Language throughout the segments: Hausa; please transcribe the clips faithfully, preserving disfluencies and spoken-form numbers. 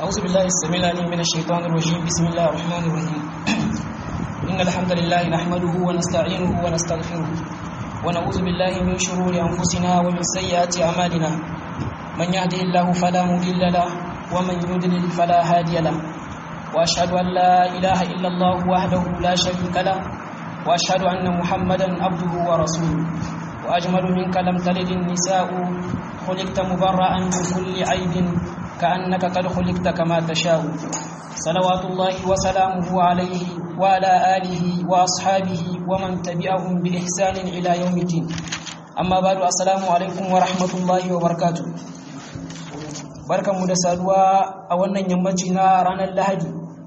أعوذ بالله السميع العليم من الشيطان الرجيم. بسم الله الرحمن الرحيم. إن الحمد لله نحمده ونستعينه ونستغفره ونعوذ بالله من شرور أنفسنا ومن سيئات أعمالنا. من يهده الله فلا مضل له ومن يضلل فلا هادي له. وأشهد أن لا إله إلا الله وحده لا شريك له وأشهد أن محمدا عبده ورسوله. وأجمل منك لم تلد النساء خلقت مبرأ من كل عيب كأنك قد خلقت كما تشاء. صلوات الله وسلامه عليه وعلى آله وأصحابه ومن تبعهم بإحسان إلى يوم الدين. أما بعد، السلام عليكم ورحمة الله وبركاته. barkanmu da saduwa a wannan yammaci na ranar Lahadi,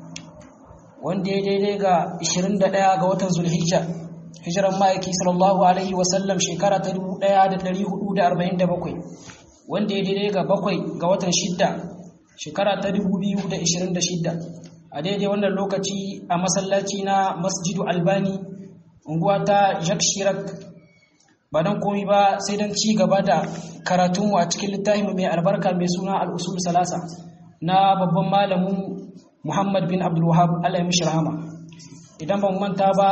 wanda ya daidai ga ishirin da ɗaya ga watan Zulhijja, hijiran ma'aiki sallallahu alaihi wasallam shekara ta dubu ɗaya da ɗari hudu da arba'in da bakwai, wanda ya daidai ga bakwai ga watan shidda shekara ta dubu biyu da ishirin da shidda, a daidai wannan lokaci a masallaci na Masjidu Albani, unguwa ta Jacques Chirac, ba don komi ba sai don ci gaba da karatunmu a cikin littafin mai albarka mai suna al'usul salasa na babban malamin Muhammad bin Abdul Wahhab, Allah ya mishi rahama. Idan ban manta ba,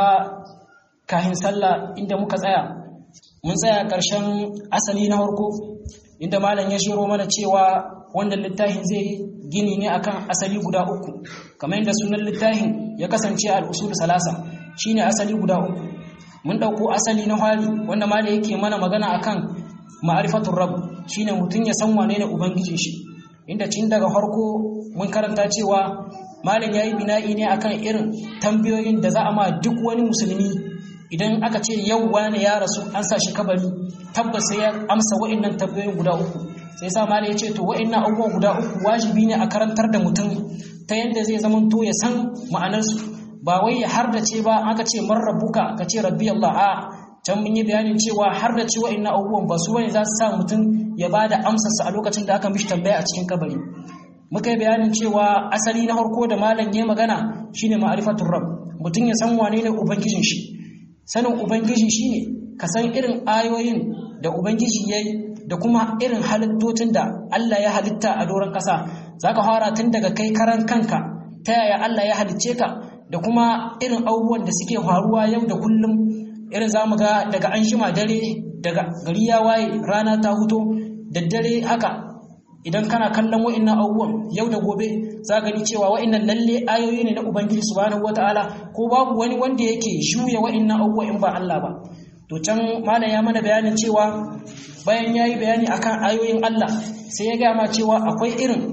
kahin sallah inda muka tsaya mun tsaya ƙarshen asali na farko, inda malam ya shiro mana cewa wannan littafin zai gini ne akan asali guda uku, kamar yadda sunan littafin ya kasance al'usul salasa shine asali guda uku. Mun dauko asali na hali wanda malam yake mana magana akan ma'rifatul rabb, shine mutun ya san wane ne ubangijin shi, inda cin daga farko mun karanta cewa malam yayi bina'i ne akan irin tambayoyin da za a ma duk wani musulmi idan aka ce yau wane ya rasu an sa shi kabari, tabbas sai ya amsa wa'annan tambayoyin guda uku. Sai sa malam ya ce to wa'annan abubuwan guda uku wajibi ne a karantar da mutum ta yanda zai zama to ya san ma'anarsu, ba wai ya hardace ba. Aka ce man rabbuka ka ce rabbi Allah, a can mun yi bayanin cewa hardace wa'annan abubuwan ba su wani za su sa mutum ya bada amsarsa a lokacin da aka mishi tambaya a cikin kabari. Muka yi bayanin cewa asali na farko da malam ya magana shine ma'rifatul rabb, mutum ya san wane ne ubangijin shi. Sanin ubangiji shine ka san irin ayoyin da ubangiji yayi da kuma irin halittocin da Allah ya halitta a doron kasa. Zaka fara tun daga kai karan kanka, ta yaya Allah ya halicce ka, da kuma irin abubuwan da suke faruwa yau da kullum. Irin zamu ga daga an shima dare, daga gari ya waye rana ta huto, da dare haka idan kana kallon wa'annan abubuwan yau da gobe, za gani cewa wa'annan lalle ayoyi ne na Ubangiji subhanahu wataala, ko babu wani wanda yake juya wa'annan abubuwa in ba Allah ba. To can malam ya mana bayanin cewa bayan yayi bayani akan ayoyin Allah, sai ya ga ma cewa akwai irin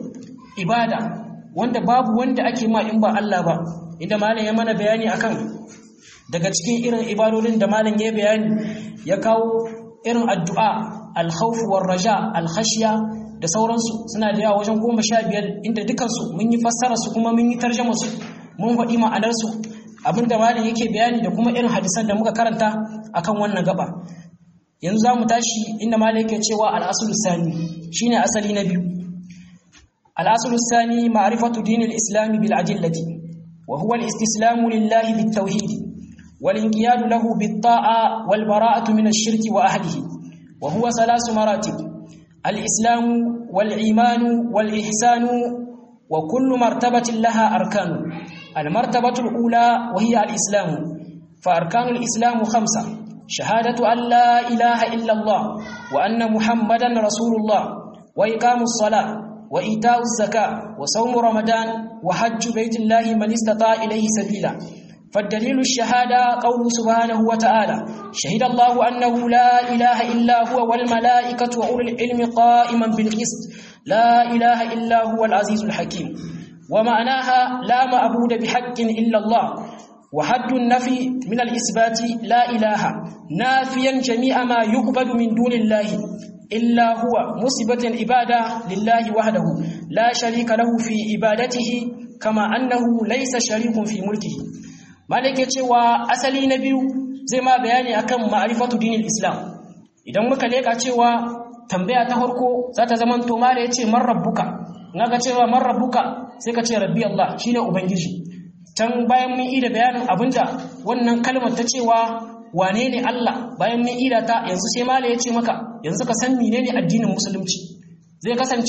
ibada wanda babu wanda ake ma in ba Allah ba, inda malam ya mana bayani akan daga cikin irin ibadodin da malam ya bayani, ya kawo irin addu'a, al-khawf war-raja, al-khashya da sauransu, suna da yawa wajen goma sha biyar, inda dukansu mun yi fassara su kuma mun yi tarjama su, mun faɗi ma'anar su, abinda malam yake bayani da kuma irin hadisan da muka karanta akan wannan gaba. Yanzu zamu tashi inda malam yake cewa al-aslu sani shine asali na biyu. al-aslu sani ma'rifatu dinil islam bil adillati wa huwa al-istislamu lillahi bit tauhid wal inqiyadu lahu bit ta'a wal bara'atu min ash-shirki wa ahlihi, wa huwa thalath maratib: الإسلام والإيمان والإحسان، وكل مرتبة لها أركان. المرتبة الأولى وهي الإسلام، فأركان الإسلام خمسة: شهادة أن لا إله إلا الله وأن محمدا رسول الله، وإقام الصلاة، وإيتاء الزكاة، وصوم رمضان، وحج بيت الله من استطاع إليه سبيلا. فالدليل الشهادة قوله سبحانه وتعالى: شهد الله أنه لا إله إلا هو والملائكة وأولو العلم قائما بالقسط، لا إله إلا هو العزيز الحكيم. ومعناها لا معبود بحق إلا الله. وحد النفي من الإثبات لا إله، نافيا جميع ما يعبد من دون الله إلا هو، مثبتا عبادة لله وحده لا شريك له في عبادته، كما أنه ليس شريك في ملكه. malike cewa asali na biyu zai ma bayani akan ma'rifatu dinil islam. Idan muka leka cewa tambaya ta farko za ta zama to mala yace man rabbuka, naga cewa man rabbuka sai ka ce rabbi Allah, shine ubangiji. Can bayan mun yi da bayanin abinda wannan kalmar ta cewa wane ne Allah, bayan mun ida ta, yanzu sai mala yace maka yanzu ka san menene addinin musulunci. Zai kasance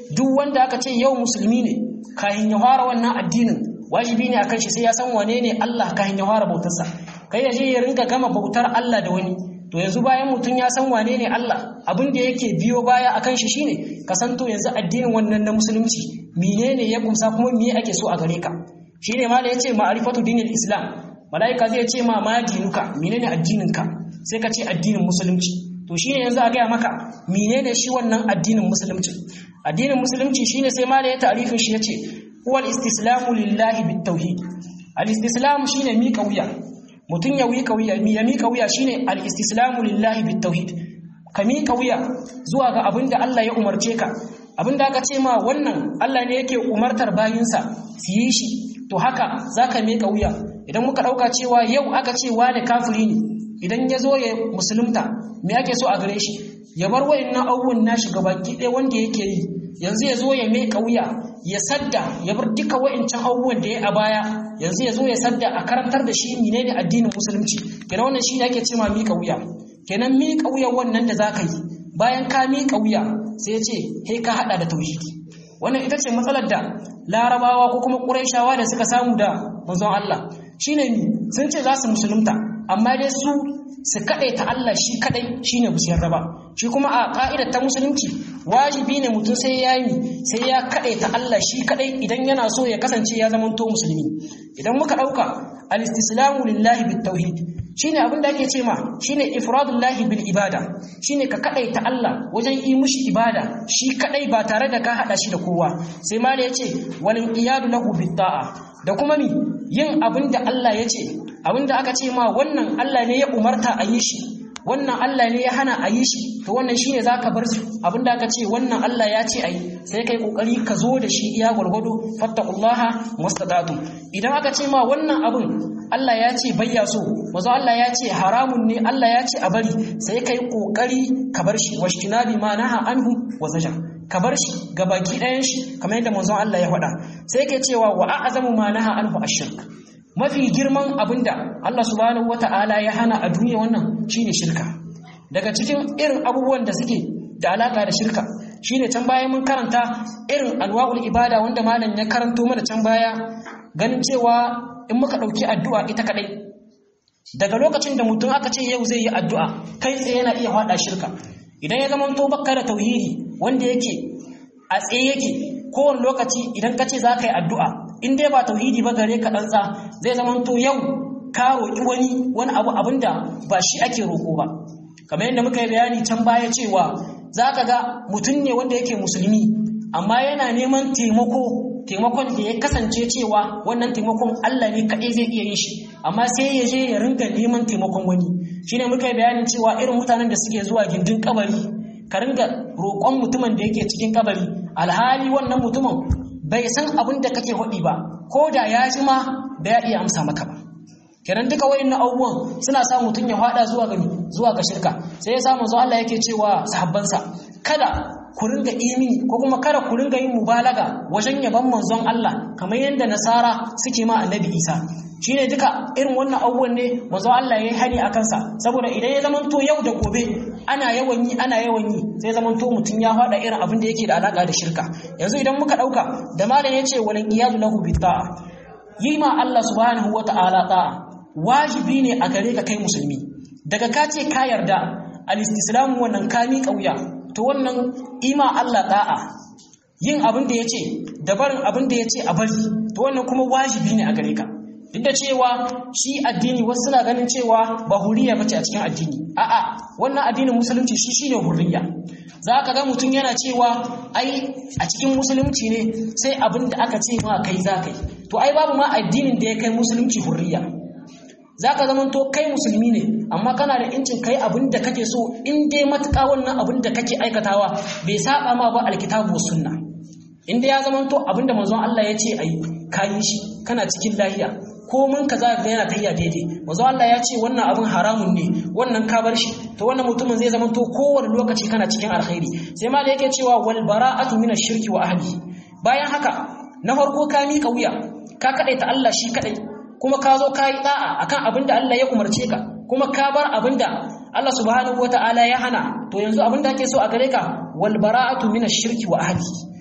duk wanda aka ce yau musulmi ne kahin ya fara wannan addinin wajibi ne akan shi sai ya san wane ne Allah kahin ya fara bautarsa. Kai ya je ya ringa gama bautar Allah da wani. To yanzu bayan mutum ya san wane ne Allah, abin da yake biyo baya akan shi shine ka san to yanzu addinin wannan na musulunci menene ya kumsa kuma me ake so a gare ka. Shine ma da yace ma'rifatu dinil islam, malaika zai ce ma ma dinuka, menene addininka, sai ka ce addinin musulunci. To shine yanzu a gaya maka menene shi wannan addinin musulunci. Addinin musulunci shine sai ma da ya ta'rifin shi yace huwal istislamu lillahi bit tauhid. Al istislam shine miƙa wuya, mutum ya miƙa wuya, ya miƙa wuya shine al istislamu lillahi bit tauhid. Ka miƙa wuya zuwa ga abinda Allah ya umarce ka, abinda aka ce ma wannan Allah ne yake umartar bayinsa su yi shi, to haka zaka miƙa wuya. Idan muka dauka cewa yau aka ce wane kafiri ne, idan ya zo ya musulunta me ake so a gare shi? Ya bar wayannan abubuwan nashi gabaki ɗaya wanda yake yi, yanzu ya zo ya miƙa wuya, ya sadda, ya bar duka wayancan abubuwan da ya a baya, yanzu ya zo ya sadda a karantar da shi menene addinin musulunci. Kenan wannan shi ne ake cewa miƙa wuya. Kenan miƙa wuya wannan da zaka yi, bayan ka miƙa wuya sai ya ce he ka hada da tauhidi. Wannan ita ce matsalar da Larabawa ko kuma Qurayshawa da suka samu da manzon Allah. Shine ni sun ce za su musulunta, amma dai su su kadaita Allah shi kadai shine bu yarda ba. Shi kuma a ka'idar ta musulunci wajibi ne mutum sai ya yi sai ya kadaita Allah shi kadai idan yana so ya kasance ya zama to musulmi. Idan muka dauka al-istislamu lillahi bit tauhid, shine abin da ake ce ma shine ifradullahi bil ibada, shine ka kadaita Allah wajen yi mushi ibada shi kadai ba tare da ka hada shi da kowa. Sai ma da yace walin iyadu lahu bit ta'a, da kuma mi yin abin da Allah ya ce, abin da aka ce ma wannan Allah ne ya umarta a yi shi, wannan Allah ne ya hana a yi shi, to wannan shine zaka bar su. Abin da aka ce wannan Allah ya ce ayi, sai kai kokari ka zo da shi iya gurgudu, fattaqullaha mustadatum. Idan aka ce ma wannan abin Allah ya ce bayya so, mazo Allah ya ce haramun ne, Allah ya ce a bari, sai kai kokari ka bar shi. Washtinabi ma naha anhu wa zajar, ka bar shi gabaki ɗayan shi kamar yadda manzon Allah ya faɗa. Sai yake cewa wa a'zamu ma naha anhu ash-shirk, mafi girman abinda Allah subhanahu wata'ala ya hana a duniya wannan shine shirka. Daga cikin irin abubuwan da suke da alaka da shirka shine can baya mun karanta irin anwa'ul ibada wanda malam ya karanto mana can baya, ganin cewa in muka dauki addu'a ita kadai, daga lokacin da mutum aka ce yau zai yi addu'a kai tsaye yana iya hada shirka. Idan ya zama to baka da tauhidi wanda yake a tsaye yake kowane lokaci, idan ka ce za ka yi addu'a in dai ba tauhidi ba gare ka ɗansa, zai zama to yau ka roƙi wani wani abu abinda ba shi ake roƙo ba. Kamar yadda muka yi bayani can baya cewa za ka ga mutum ne wanda yake musulmi amma yana neman taimako, taimakon da ya kasance cewa wannan taimakon Allah ne kaɗai zai iya yin shi, amma sai ya je ya ringa neman taimakon wani. Shine muka yi bayanin cewa irin mutanen da suke zuwa gindin kabari ka ringa roƙon mutumin da yake cikin kabari, alhali wannan mutumin bai san abin da kake hudi ba, ko da ya ji ma da ya iya amsa maka ba. Kenan duka wayannan abubuwan suna sa mutum ya fada zuwa ga zuwa ga shirka. Sai ya samu zuwa Allah yake cewa sahabbansa kada ku ringa imini ko kuma kada ku ringa yin mubalaga wajen yaban manzon Allah kamar yadda nasara suke ma annabi Isa. Shine duka irin wannan abubuwan ne manzon Allah yayi hani akan sa, saboda idan ya zamanto yau da gobe ana yawan yi ana yawan yi sai zamanto mutum ya fada irin abin da yake da alaka da shirka. Yanzu idan muka dauka da malam yace walin iyadu lahu bitta'a, yi ma Allah subhanahu wata'ala ta'a wajibi ne a gare ka kai musulmi. Daga ka ce ka yarda al-istislamu wannan ka miƙa wuya, to wannan ima Allah da'a, yin abin da yace da barin abin da yace a bari, to wannan kuma wajibi ne a gare ka. Duk da cewa shi addini wasu suna ganin cewa ba hurriya bace a cikin addini, a'a wannan addinin musulunci shi shine hurriya. Za ka ga mutum yana cewa ai a cikin musulunci ne sai abin da aka ce ma kai za ka yi, to ai babu ma addinin da ya kai musulunci hurriya. Za ka zama to kai musulmi ne amma kana da incin kai abin da kake so in dai matuƙa wannan abin da kake aikatawa bai saba ma ba alkitabu was sunna. In dai ya zama to abin da manzon Allah ya ce ai kayi shi kana cikin lahiya, ko mun kaza ga yana tayya daidai, manzon Allah ya ce wannan abin haramun ne wannan ka bar shi, to wannan mutumin zai zama to kowane lokaci kana cikin alkhairi. Sai ma da yake cewa wal bara'atu minash shirki wa ahli. Bayan haka na farko ka mika wuya, ka kadaita Allah shi kadai, kuma ka zo ka yi da'a akan abin da Allah ya umarce ka, kuma ka bar abin da Allah subhanahu wata'ala ya hana. To yanzu abin da ake so a gare ka wal bara'atu minash shirki wa ahli,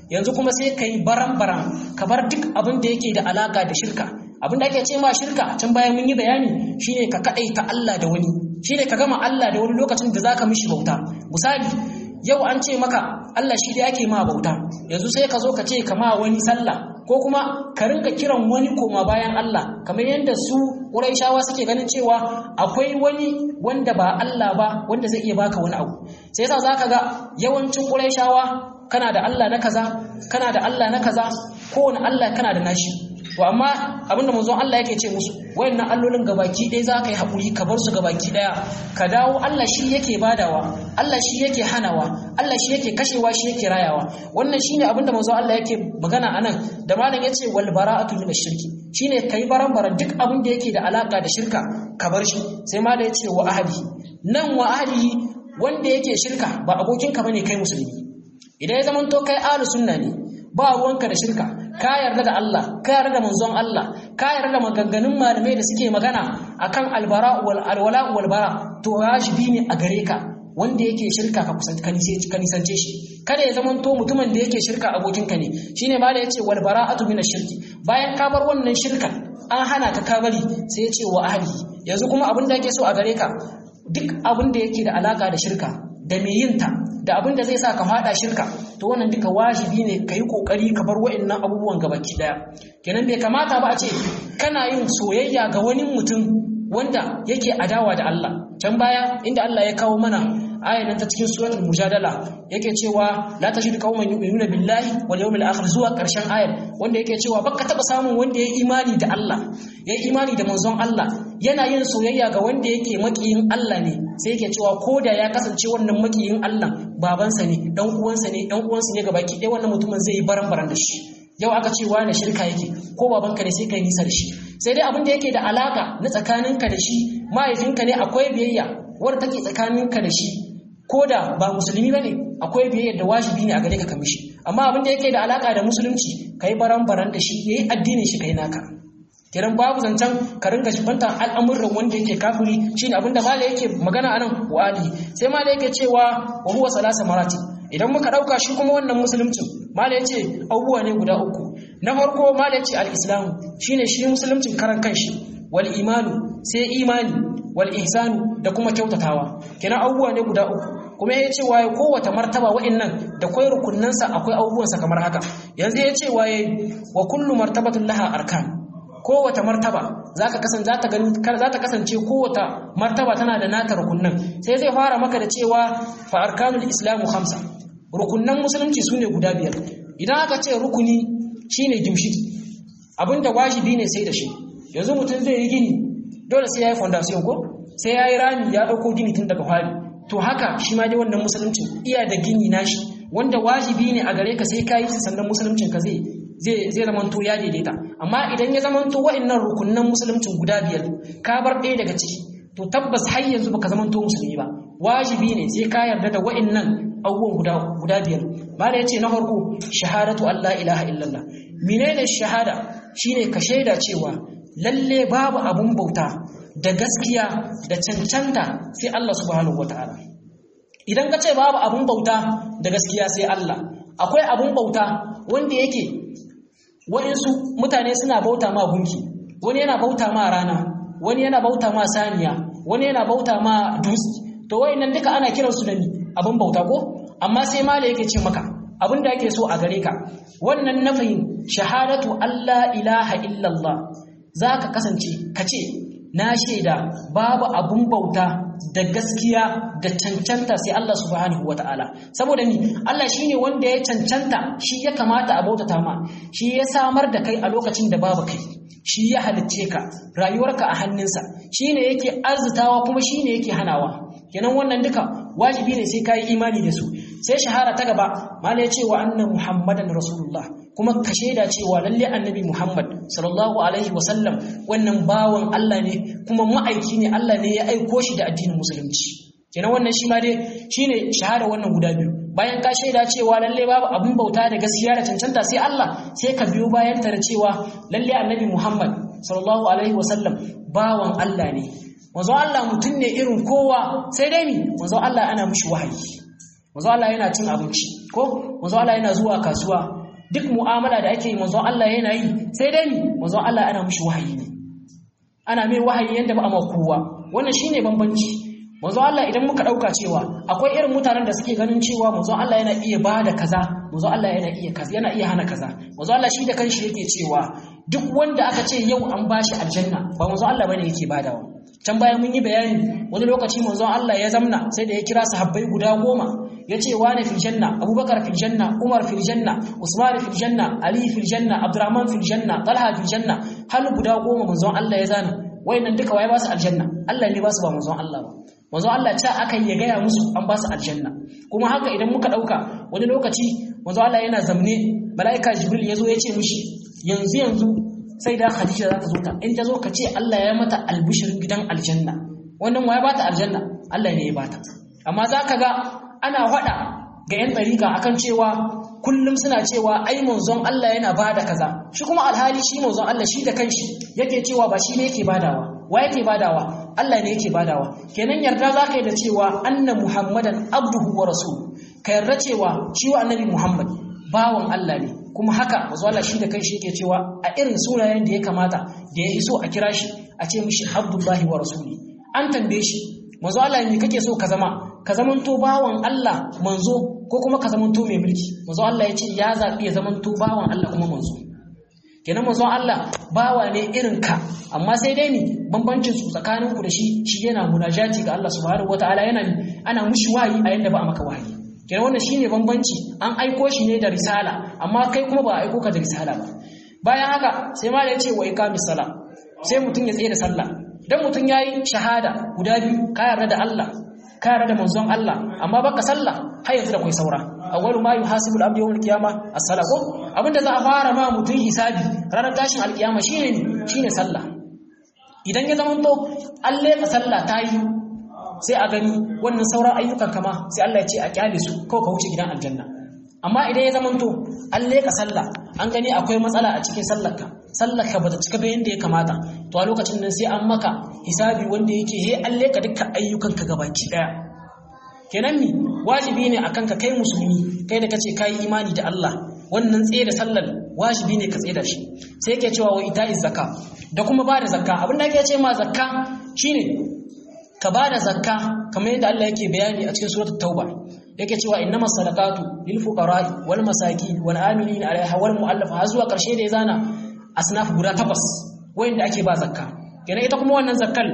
yanzu kuma sai kai baran-baran ka bar duk abin da yake da alaka da shirka. Abin da ake ce ma shirka can bayan mun yi bayani shine ka kadaita Allah da wani, shine ka gama Allah da wani lokacin da zaka mishi bauta. Misali yau an ce maka Allah shi da yake ma bauta, yanzu sai ka zo ka ce kama wani sallah ko kuma ka rinka kiran wani koma bayan Allah, kamar yadda su Qurayshawa suke ganin cewa akwai wani wanda ba Allah ba wanda zai iya baka wani abu. Sai yasa zaka ga yawancin Qurayshawa kana da Allah na kaza, kana da Allah na kaza, kowane Allah kana da nashi. To amma abinda manzon Allah yake ce musu, wayannan allolin gabaki ɗaya za ka yi haƙuri ka bar su gabaki ɗaya, ka dawo Allah shi yake badawa, Allah shi yake hanawa, Allah shi yake kashewa, shi yake rayawa. Wannan shine abinda manzon Allah yake magana anan da malam yace wal bara'atu min ash-shirki, shine kai baran-baran duk abin da yake da alaka da shirka ka bar shi. Sai malam yace wa ahli, nan wa ahli wanda yake shirka ba abokinka bane kai musulmi. Idan ya zamanto kai ahlus sunna ne, ba ruwanka da shirka, ka yarda da Allah, ka yarda da manzon Allah, ka yarda da maganganun malamai da suke magana akan albara wal alwala wal bara, to wajibi ne a gare ka wanda yake shirka ka kusanci ka nisance shi. Kada ya zama to mutumin da yake shirka abokinka ne. Shine ma da yace wal bara'atu min ash-shirki, bayan ka bar wannan shirka an hana ka ka bari, sai yace wa ahli, yanzu kuma abin da yake so a gare ka duk abin da yake da alaka da shirka da me yin ta da abin da zai sa ka fada shirka, to wannan duka wajibi ne ka yi kokari ka bar wa'annan abubuwan gabaki daya. Kenan bai kamata ba a ce kana yin soyayya ga wani mutum wanda yake adawa da Allah. Can baya inda Allah ya kawo mana ayan ta cikin suratul mujadala yake cewa la tajidu qauman yu'minuna billahi wal yawmil akhir, zuwa karshen ayar, wanda yake cewa baka taba samun wanda ya imani da Allah, ya imani da manzon Allah, yana yin soyayya ga wanda yake makiyin Allah ne, sai yake cewa koda ya kasance wannan makiyin Allah babansa ne, dan uwansa ne, dan uwansa ne gabaki ɗaya, wannan mutumin zai yi baran-baran da shi. Yau aka ce wani shirka yake ko babanka ne, sai kai nisa da shi. Sai dai abin da yake da alaka na tsakaninka da shi, mahaifinka ne, akwai biyayya wanda take tsakaninka da shi, ko da ba musulmi bane akwai biyayya da wajibi ne a gare ka ka mishi. Amma abin da yake da alaka da musulunci kai baran-baran da shi, yayi addinin shi kai naka. Kiran babu zancen ka ringa shibantar al'amuran wanda yake kafiri, shine abin da mala yake magana anan wa ali. Sai mala yake cewa wa huwa salasa marati, idan muka dauka shi kuma wannan musulunci mala yace abubuwa ne guda uku. Na farko mala yace al-islam, shine shi musuluncin karan kanshi, wal imanu sai imani, wal ihsanu da kuma kyautatawa. Kina abubuwa ne guda uku, kuma yace waye kowace martaba wa'annan da kai rukunnansa akwai abubuwansa kamar haka. Yanzu yace waye wa kullu martabatin laha arkan, kowace martaba zaka kasance zata gani zata kasance kowace martaba tana da nata rukunnan. Sai zai fara maka da cewa fa arkanul islamu khamsa, rukunnan musulunci sune guda biyar. Idan aka ce rukuni shine gimshiki, abinda wajibi ne sai da shi. Yanzu mutum zai yi gini dole sai yayi foundation ko sai yayi rami ya dauko gini tun daga fari. To haka shi ma dai wannan musulunci iya da gini nashi wanda wajibi ne a gare ka sai kai shi, sannan musuluncin ka zai zai zai zamanto ya daidaita. Amma idan ya zamanto wa'annan rukunnan musuluncin guda biyar ka bar ɗaya daga ciki, to tabbas har yanzu baka zamanto musulmi ba. Wajibi ne sai ka yarda da wa'annan abubuwan guda guda biyar. Mala yace na farko shahadatu alla ilaha illallah. Menene shahada? Shine ka shaida cewa lalle babu abun bauta da gaskiya da cancanta sai Allah subhanahu wataala. Idan ka ce babu abun bauta da gaskiya sai Allah, akwai abun bauta wanda yake waɗansu mutane suna bauta ma gunki, wani yana bauta ma rana, wani yana bauta ma saniya, wani yana bauta ma dutse. To wayannan duka ana kiransu da ni abun bauta ko? Amma sai mala yake ce maka abin da ake so a gare ka, wannan nafiyin shahadatu alla ilaha illallah, za ka kasance ka ce na shaida babu abun bauta da gaskiya da cancanta sai Allah subhanahu wata'ala. Saboda ni Allah shine wanda ya cancanta, shi ya kamata a bautata ma, shi ya samar da kai a lokacin da babu kai, shi ya halicce ka, rayuwarka a hannunsa, shine yake arzitawa kuma shine yake hanawa. Kenan wannan duka wajibi ne sai kai imani da su. Sai shahara ta gaba mala ya ce wa anna muhammadan rasulullah, kuma ka shaida cewa lalle annabi Muhammad sallallahu alaihi wasallam wannan bawan Allah ne kuma ma'aiki ne, Allah ne ya aiko shi da addinin musulunci. Kenan wannan shi ma dai shine shahada wannan guda biyu. Bayan ka shaida cewa lalle babu abun bauta da gaskiya da cancanta sai Allah, sai ka biyo bayan ta da cewa lalle annabi Muhammad sallallahu alaihi wasallam bawan Allah ne. Manzo Allah mutum ne irin kowa, sai dai ni manzo Allah ana mishi wahayi. Manzo Allah yana cin abinci ko manzo Allah yana zuwa kasuwa, duk mu'amala da ake yi manzon Allah yana yi, sai dai ni manzon Allah ana mishi wahayi ne, ana mai wahayi yanda ba a ma kowa. Wannan shine bambanci. Manzon Allah idan muka dauka cewa akwai irin mutanen da suke ganin cewa manzon Allah yana iya bada kaza, manzon Allah yana iya kaza, yana iya hana kaza. Manzon Allah shi da kanshi yake cewa duk wanda aka ce yau an bashi aljanna ba manzon Allah bane yake badawa. Can baya mun yi bayani wani lokaci manzon Allah ya zamna sai da ya kira sahabbai guda goma, yace wani fil janna, Abubakar fil janna, Umar fil janna, Usman fil janna, Ali fil janna, Abdurrahman fil janna, Talha fil janna, har guda goma manzon Allah ya zana. Wayannan duka waye ba su aljanna? Allah ne ba su, ba manzon Allah ba. Manzon Allah ta akan ya gaya musu an ba su aljanna. Kuma haka idan muka dauka wani lokaci manzon Allah yana zamne, malaika Jibril yazo ya ce mishi yanzu yanzu sai da Khadija za ta zo ta, in ta zo ka ce Allah ya mata albishirin gidan aljanna. Wannan waye ba ta aljanna? Allah ne ya ba ta. Amma zaka ga ana faɗa ga yan ɗariƙa akan cewa kullum suna cewa ai manzon Allah yana bada kaza, shi kuma alhali shi manzon Allah shi da kanshi yake cewa ba shi ne yake badawa. Wa yake badawa? Allah ne yake badawa. Kenan yarda zaka yi da cewa anna Muhammadan abduhu wa rasuluhu, ka yarda cewa shi wa annabi Muhammad bawan Allah ne, kuma haka manzon Allah shi da kanshi yake cewa a irin sunayen da ya kamata da ya iso a kira shi a ce mishi Abdullahi wa rasuli. An tambaye shi manzo Allah ne kake so ka zama, ka zamanto bawan Allah manzo ko kuma ka zamanto mai mulki? Manzo Allah ya ce ya zabi ya zamanto bawan Allah kuma manzo. Kenan manzo Allah bawa ne irin ka, amma sai dai ni bambancin su tsakanin ku da shi shi yana munajati ga Allah subhanahu wataala, yana ana mushi wahayi a yanda ba a maka wahayi. Kenan wannan shine bambanci, an aiko shi ne da risala amma kai kuma ba a aiko ka da risala ba. Bayan haka sai ma da ya ce wa iqamis sala, sai mutun ya tsaye da sallah. Dan mutum yayi shahada guda biyu, ka yarda da Allah, ka yarda da manzon Allah, amma baka sallah, har yanzu da kai saura. Awwalu ma yuhasibu al-abdu yawm al-qiyamah as-salah. Abinda za a fara ma mutum hisabi ranar tashin al-qiyama shine ne, shine sallah. Idan ya zama to Allah ya sallah ta yi, sai a gani wannan sauran ayyukan kama sai Allah ya ce a kyale su ko ka wuce gidan aljanna. Amma idan ya zama to Allah ya sallah, an gani akwai matsala a cikin sallarka, sallarka bata cika ba yanda ya kamata, to a lokacin nan sai an maka hisabi wanda yake he Allah ka dukkan ayyukanka gabaki daya. Kenan ni wajibi ne akan ka kai musulmi, kai da kace kai imani da Allah, wannan tsaye da sallar wajibi ne ka tsaye da shi. Sai yake cewa wa ita'iz zakka, da kuma ba da zakka. Abin da yake ce ma zakka shine ka ba da zakka kamar yadda Allah yake bayani a cikin suratul tauba. Yake cewa innamas sadaqatu lil fuqara'i wal masakin wal amilina 'alayha wal mu'allafa, har zuwa karshe da ya zana asnaf guda takwas wanda ake ba zakka. Kenan ita kuma wannan zakkal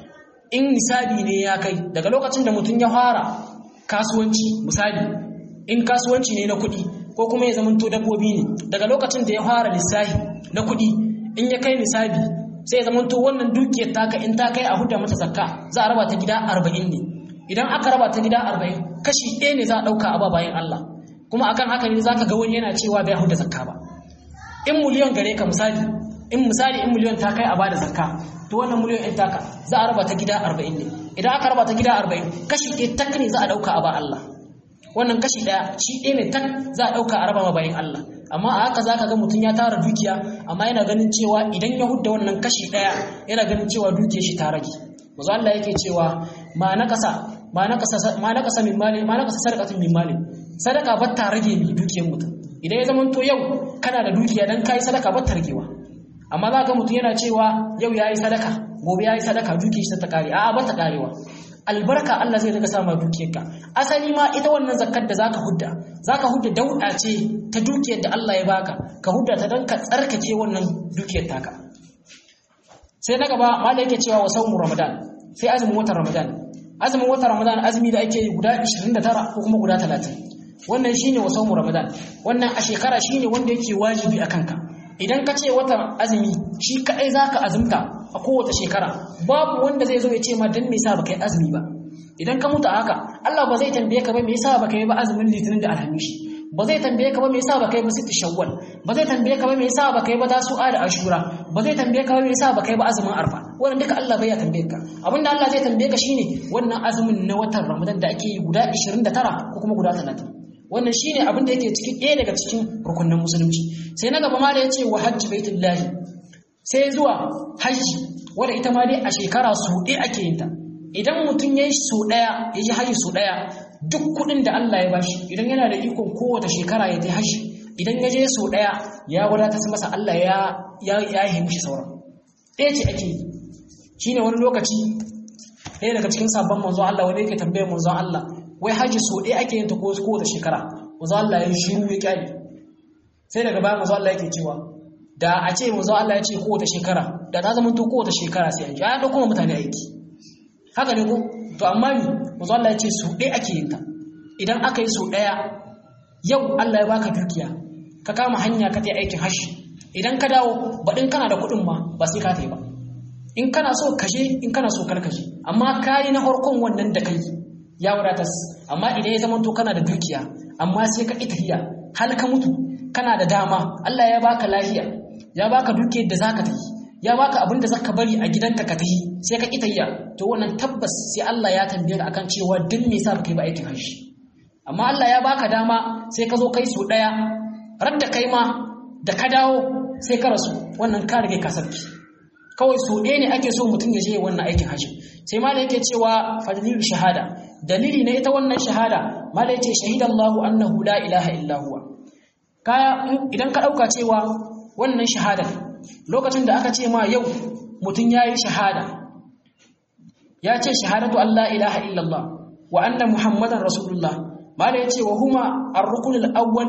in nisabi ne ya kai, daga lokacin da mutum ya fara kasuwanci, misali in kasuwanci ne na kuɗi ko kuma ya zamanto dabbobi ne, daga lokacin da ya fara lissafi na kuɗi in ya kai nisabi, sai ya zamanto wannan dukiyar taka in ta kai a hudda mata zakka za a raba ta gida arba'in ne. Idan aka raba ta gida arba'in, kashi ɗaya ne za a ɗauka a ba bayan Allah. Kuma akan haka ne zaka ga wani yana cewa bai hudda zakka ba. In miliyon gare ka misali, in misali in miliyon ta kai a bada zakka, to wannan miliyon ɗin taka za a raba ta gida arba'in ne. Idan aka raba ta gida arba'in, kashi ɗaya tak ne za a ɗauka a ba Allah. Wannan kashi ɗaya shi ɗaya ne tak za a ɗauka a raba ma bayan Allah. Amma a haka zaka ga mutum ya tara dukiya, amma yana ganin cewa idan ya hudda wannan kashi ɗaya, yana ganin cewa dukiyar shi ta rage. Manzo Allah yake cewa ma nakasa ma nakasa ma nakasa min mali ma nakasa sadaqatun min mali, sadaka ba ta rage mi dukiyar mutum. Idan ya zama to yau kana da dukiya dan kai sadaka ba ta ragewa. Amma za ka mutum yana cewa yau yayi sadaka, gobe yayi sadaka, dukiyar shi ta kare. A'a ba ta karewa. Albarka Allah zai daga sama dukiyarka. Asali ma ita wannan zakkar da zaka hudda, zaka hudda dauda ce ta dukiyar da Allah ya baka, ka hudda ta dan ka tsarkake wannan dukiyar taka. Sai na gaba malai yake cewa wa saumu Ramadan, sai azumin watan Ramadan. Azumin watan Ramadan azumi da ake yi guda ishirin da tara ko kuma guda talatin. Wannan shine wa saumu Ramadan. Wannan a shekara shine wanda yake wajibi akan ka. Idan ka ce watan azumi shi kadai zaka azumta a kowace shekara, babu wanda zai zo ya ce ma dan me yasa baka yi azumi ba. Idan ka mutu haka, Allah ba zai tambaye ka ba me yasa baka yi ba azumin Litinin da Alhamis, ba zai tambaye ka ba me yasa baka yi ba Sittu Shawwal, ba zai tambaye ka ba me yasa baka yi ba Tasu'a da Ashura, ba zai tambaye ka ba me yasa baka yi ba azumin Arfa. Wannan duka Allah bai ya tambaye ka. Abinda Allah zai tambaye ka shine wannan azumin na watan Ramadan da ake yi guda ishirin da tara ko kuma guda talatin. Wannan shine abin da yake cikin ɗaya daga cikin rukunin musulunci. Sai na gaba ma da yace wa hajji baitullahi, sai zuwa hajji wanda ita ma dai a shekara su ɗaya ake yin ta. Idan mutum yayi su ɗaya, yayi hajji su ɗaya, duk kuɗin da Allah ya bashi, idan yana da ikon kowace shekara ya tafi hajji, idan ya je so daya ya wadata masa Allah ya ya ya yi mishi sauran ɗaya ce ake yi shine wani lokaci ɗaya daga cikin sabon manzo Allah wanda yake tambayar manzo Allah wai haji so ɗaya ake yin ta ko ko da shekara manzo Allah ya shiru ya kyale sai daga baya manzo Allah yake cewa da a ce manzo Allah ya ce ko da shekara da ta zama to ko da shekara sai an ji ya dauko mutane aiki haka ne ko to amma ni manzo Allah ya ce so ɗaya ake yin ta idan aka yi so ɗaya yau Allah ya baka dukiya ka kama hanya ka tayi aikin haji idan ka dawo baɗin kana da kuɗin ma ba sai ka tayi ba in kana so kashe in kana so karkashe amma kai na harkon wannan da kai ya wadatas amma idan ya zama to kana da dukiya amma sai ka itahiya hal ka mutu kana da dama Allah ya baka lafiya ya baka dukiyar da zaka tafi ya baka abin da zaka bari a gidanka ka tafi sai ka itahiya to wannan tabbas sai Allah ya tambaye ka akan cewa duk me yasa kai ba aikin hajji amma Allah ya baka dama sai ka zo kai su daya radda kai ma da ka dawo sai ka rasu wannan ka rage ka sarki kawai so ɗaya ne ake so mutum ya je wannan aikin hajji sai ma da yake cewa fadlilul shahada dalili ne ita wannan shahada ma da yace shahidallahu annahu la ilaha illa huwa ka idan ka dauka cewa wannan shahada lokacin da aka ce ma yau mutum yayi shahada ya ce shahadatu alla ilaha illa Allah wa anna muhammadan rasulullah ma da yace wa huma ar-ruknul awwal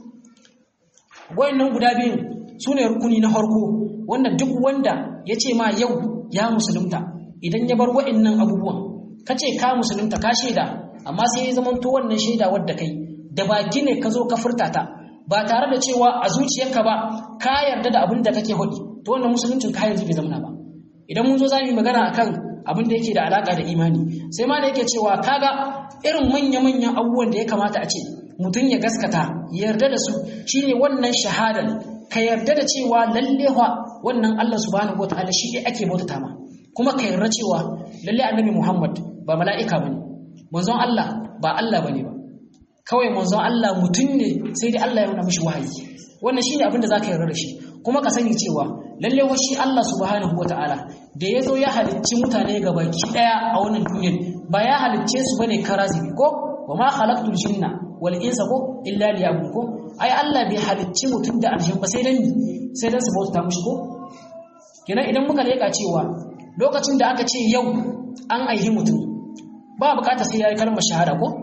wayannan guda biyu sune rukuni na farko wanda duk wanda ya ce ma yau ya musulunta idan ya bar wa'annan abubuwan ka ce ka musulunta ka shaida amma sai ya zamanto wannan shaida wadda kai da baki ne ka zo ka furta ta ba tare da cewa a zuciyarka ba ka yarda da abin da kake hudi to wannan musuluncin ka yanzu bai zamana ba idan mun zo za mu yi magana akan abin da yake da alaka da imani sai ma da yake cewa kaga irin manya-manyan abubuwan da ya kamata a ce mutum ya gaskata ya yarda da su shine wannan shahadar ka yarda da cewa lalle wannan Allah subhanahu wataala shi ne ake bautata ma kuma ka yarda cewa lalle annabi Muhammad ba mala'ika bane manzon Allah ba Allah bane ba kawai manzon Allah mutum ne sai dai Allah ya nuna mishi wahayi wannan shine abin da zaka yarda da shi kuma ka sani cewa lalle wa shi Allah subhanahu wataala da yazo ya halicci mutane gabaki daya a wannan duniyar ba ya halicce su bane karazibi ko wa ma khalaqtul jinna wal insa ko illa liya'budun ko ai Allah bai halicci mutum da aljanna ba sai dan sai dan su bauta mishi ko kenan idan muka leka cewa lokacin da aka ce yau an aihi mutum ba bukata sai yayi kalmar shahada ko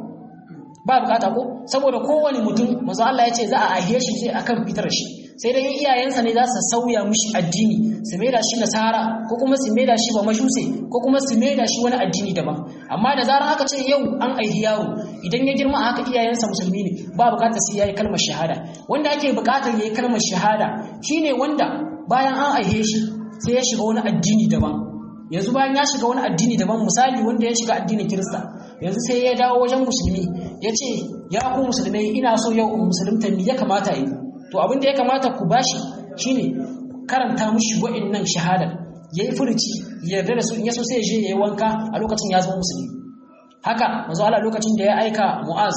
ba bukata ko saboda kowane mutum manzo Allah ya ce za a aihe shi sai akan fitar shi sai dai iyayensa ne za su sauya mishi addini su maida shi nasara ko kuma su maida shi ba majuse ko kuma su maida shi wani addini daban amma da zarar aka ce yau an aihi yaro idan ya girma haka iyayensa musulmi ne ba bukatar sai yayi kalmar shahada wanda ake bukatar yayi kalmar shahada shine wanda bayan an aihe shi sai ya shiga wani addini daban yanzu bayan ya shiga wani addini daban misali wanda ya shiga addinin Kirista yanzu sai ya dawo wajen musulmi ya ce ya ku musulmai ina so yau in musulunta me ya kamata yi to abin da ya kamata ku bashi shine karanta mushi wa'annan shahada yayi furuci ya yarda da su in yaso sai ya je yayi wanka a lokacin ya zama musulmi haka manzo Allah lokacin da ya aika Mu'az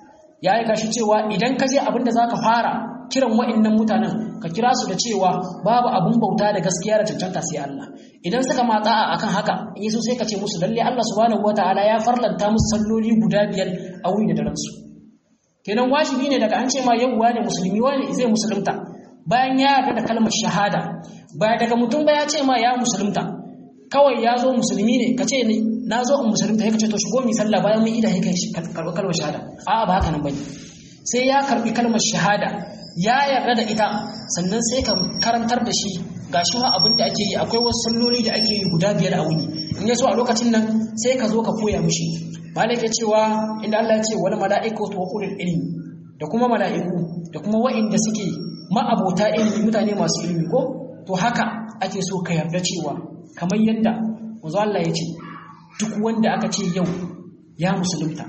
ya aika shi cewa idan ka je abin da zaka fara kiran wa'annan mutanen ka kira su da cewa babu abun bauta da gaskiya da cancanta sai Allah idan suka matsa akan haka in yaso sai ka ce musu lalle Allah subhanahu wataala ya farlanta musu salloli guda biyar a wuni da daren su kenan wajibi ne daga an ce ma yau wane musulmi wane zai musulunta bayan ya yarda da kalmar shahada baya daga mutum ba ya ce ma ya musulunta kawai ya zo musulmi ne ka ce na zo in musulunta ya kace to shigo mi sallah bayan mun ida ya kai karɓi kalmar shahada a'a ba haka nan bane sai ya karɓi kalmar shahada ya yarda da ita sannan sai ka karantar da shi gashi wa abin da ake yi akwai wasu salloli da ake yi guda biyar a wuni in ya so a lokacin nan sai ka zo ka koya mishi malaka cewa inda Allah ya ce wal malaikatu wa ulul ilmi da kuma malaiku da kuma wa'inda suke ma'abota ilmi mutane masu ilmi ko to haka ake so ka yarda cewa kamar yadda manzo Allah ya ce duk wanda aka ce yau ya musulunta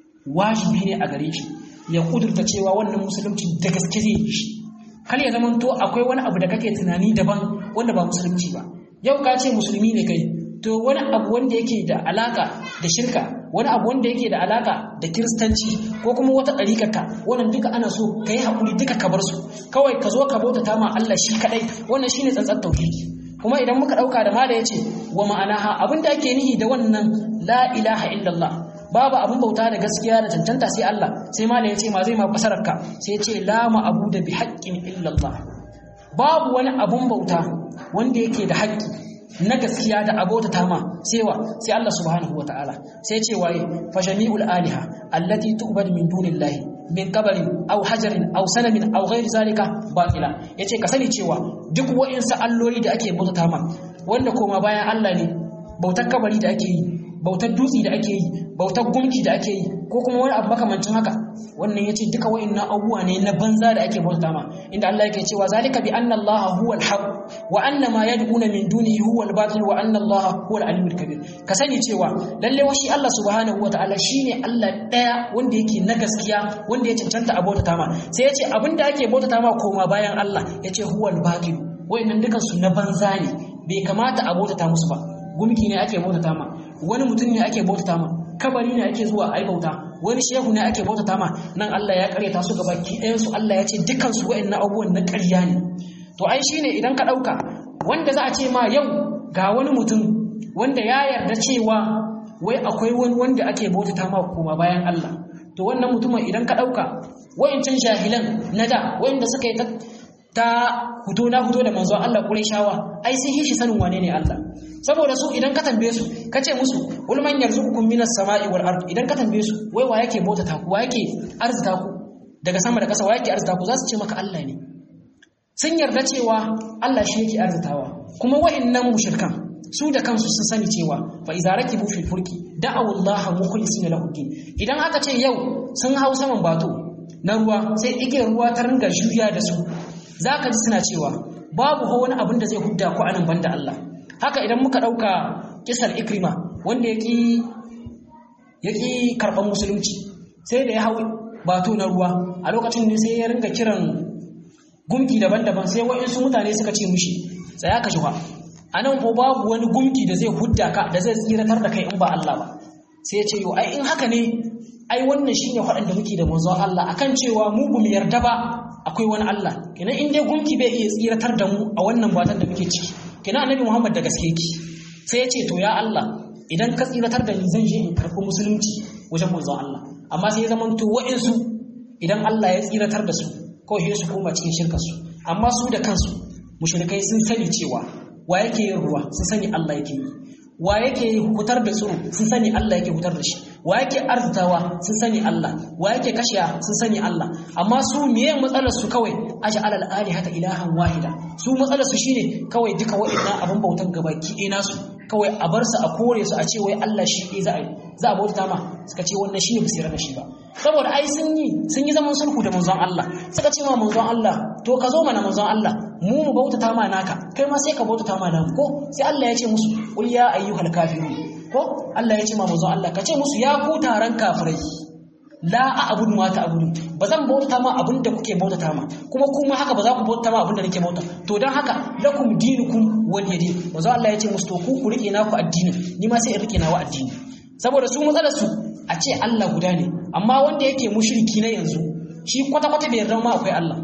wajibi ne a gare shi ya kudurta cewa wannan musulunci da gaske zai yi shi kar ya zamanto akwai wani abu da kake tunani daban wanda ba musulunci ba yau ka ce musulmi ne kai to wani abu wanda yake da alaka da shirka wani abu wanda yake da alaka da kiristanci ko kuma wata ɗariƙarka wannan duka ana so ka yi haƙuri duka ka bar su kawai ka zo ka bautata ma Allah shi kaɗai wannan shine tsantsar tauhidi kuma idan muka ɗauka da mala ya ce wa ma'anaha abin da ake nihi da wannan la ilaha illallah babu abun bauta da gaskiya da cancanta sai Allah sai malai ya ce ma zai ma fasararka sai ya ce la ma'budu bi haqqin illa Allah babu wani abun bauta wanda yake da haƙƙi na gaskiya da abota tama sai wa sai Allah subhanahu wataala sai ya ce waye fa jami'ul aliha allati tu'bad min dunillahi min kabarin aw hajarin aw sanamin aw ghairi zalika batila yace ka sani cewa duk wa'insa alloli da ake bauta ma wanda koma bayan Allah ne bautar kabari da ake yi bautar dutsi da ake yi bautar gumki da ake yi ko kuma wani abu makamancin haka wannan yace duka wa'innan abubuwa ne na banza da ake bauta ma inda Allah yake cewa zalika bi anna Allah huwa al-haq wa anna ma yad'una min dunihi huwa al-batil wa anna Allah huwa al-aliyyul kabir ka sani cewa lalle wa shi Allah subhanahu wa ta'ala shine Allah daya wanda yake na gaskiya wanda ya cancanta a bauta ma sai yace abinda ake bauta ma koma bayan Allah yace huwa al-batil wa'innan dukan su na banza ne bai kamata a bauta musu ba gumki ne ake bauta ma wani mutum ne ake bauta ma kabari ne ake zuwa ai bauta wani shehu ne ake bauta ma nan Allah ya kareta su gaba ki ɗayan su Allah ya ce dukkan su wa'annan abubuwan na ƙarya ne to ai shine idan ka dauka wanda za a ce ma yau ga wani mutum wanda ya yarda cewa wai akwai wani wanda ake bauta ma kuma bayan Allah to wannan mutumin idan ka dauka wayancan jahilan na da wayanda suka yi ta huto na huto da manzon Allah Qurayshawa ai sai shi sanin wane ne Allah saboda su idan ka tambaye su ka ce musu ul man yarzuqukum minas sama'i wal ard idan ka tambaye su wai wa yake bauta ta ku wa yake arzita ku daga sama da ƙasa wa yake arzita ku za su ce maka Allah ne sun yarda cewa Allah shi yake arzitawa kuma wa'annan mushrikan su da kansu sun sani cewa fa idza rakibu fil fulki da'u Allah mukhlisina lahu din idan aka ce yau sun hau saman bato na ruwa sai igiyar ruwa ta ringa juya da su zaka ji suna cewa babu ho wani abin da zai hudda ku anan banda Allah haka idan muka dauka kisar Ikrima wanda yake yake karban musulunci sai da ya hau bato na ruwa a lokacin ne sai ya ringa kiran gumki daban-daban sai wa'insu mutane suka ce mushi tsaya ka shiwa anan ko babu wani gumki da zai hudda ka da zai tsiratar da kai in ba Allah ba sai ya ce yo ai in haka ne ai wannan shine fadan da muke da manzon Allah akan cewa mu bu mu yarda ba akwai wani Allah kenan in dai gumki bai iya tsiratar da mu a wannan batan da muke ciki kenan annabi Muhammad da gaske ki sai ya ce to ya Allah idan ka tsiratar da ni zan je in karɓi musulunci wajen manzon Allah amma sai ya zamanto wa'insu idan Allah ya tsiratar da su kawai su koma cikin shirkar su amma su da kansu mushrikai sun sani cewa wa yake yin ruwa sun sani Allah yake yi wa yake hutar da tsiro sun sani Allah yake hutar da shi wa yake arzitawa sun sani Allah wa yake kashiya sun sani Allah amma su meye matsalar su kawai aj'al al-alihata ilahan wahida su matsalar su shine kawai duka wa'annan abun bautan gabaki ɗaya nasu kawai a bar su a kore su a ce wai Allah shi ɗaya za a yi za a bauta ma suka ce wannan shine bisira da shi ba saboda ai sun yi sun yi zaman sulhu da manzon Allah suka ce ma manzon Allah to ka zo mana manzon Allah mu mu bautata ma naka kai ma sai ka bautata ma namu ko sai Allah ya ce musu qul ya ayyuhal kafirun ko Allah ya ce ma manzon Allah ka ce musu ya ku taron kafirai la a'budu ma ta'budu bazan bautata ma abinda kuke bautata ma kuma kuma haka ba za ku bautata ma abinda nake bauta to dan haka lakum dinukum waliyadi manzon Allah ya ce musu to ku ku rike naku addinin ni ma sai in rike nawa addini saboda su matsalar su a ce Allah guda ne amma wanda yake mushriki na yanzu shi kwata kwata bai yarda ma akwai Allah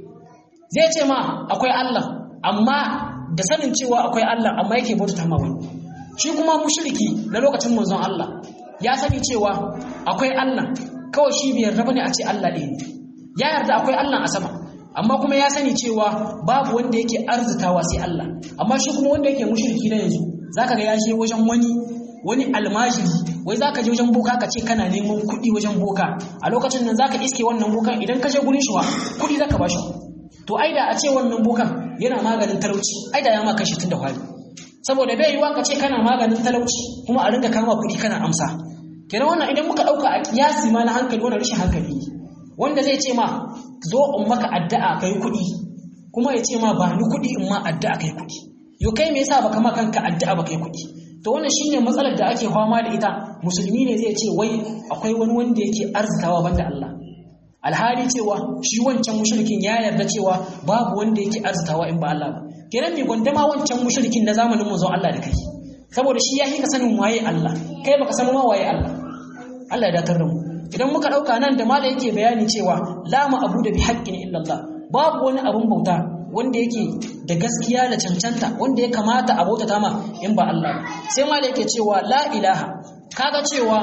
zai ce ma akwai Allah amma da sanin cewa akwai Allah amma yake bautata ma wani shi kuma mushriki na lokacin manzon Allah ya sani cewa akwai Allah kawai shi bai yarda bane a ce Allah ɗaya ne ya yarda akwai Allah a sama amma kuma ya sani cewa babu wanda yake arzitawa sai Allah amma shi kuma wanda yake mushriki na yanzu zaka ga ya je wajen wani wani almajiri wai zaka je wajen boka ka ce kana neman kuɗi wajen boka a lokacin nan zaka iske wannan bokan idan ka je gurin shi wa kuɗi zaka bashi to ai da a ce wannan bokan yana maganin talauci ai da ya ma kashi tun da hali saboda bai yiwa ka ce kana maganin talauci kuma a rinka kama kuɗi kana amsa kenan wannan idan muka ɗauka a kiyasi ma na hankali wannan rashin hankali wanda zai ce ma zo in maka addu'a kai kuɗi kuma ya ce ma ba ni kuɗi in ma addu'a kai kuɗi yo kai me yasa baka ma kanka addu'a ba kai kuɗi to wannan shine matsalar da ake fama da ita musulmi ne zai ce wai akwai wani wanda yake arzikawa banda Allah alhali cewa shi wancan mushrikin ya yarda cewa babu wanda yake arzikawa in ba Allah ba kenan me gwandama wancan mushrikin na zamanin manzon Allah da kai saboda shi ya hika sanin waye Allah kai baka san ma waye Allah Allah ya datar da mu idan muka dauka nan da malai yake bayani cewa la ma'budu bi haqqin illa Allah babu wani abun bauta wanda yake da gaskiya da cancanta wanda ya kamata a bautata ma in ba Allah ba sai malai yake cewa la ilaha kaga cewa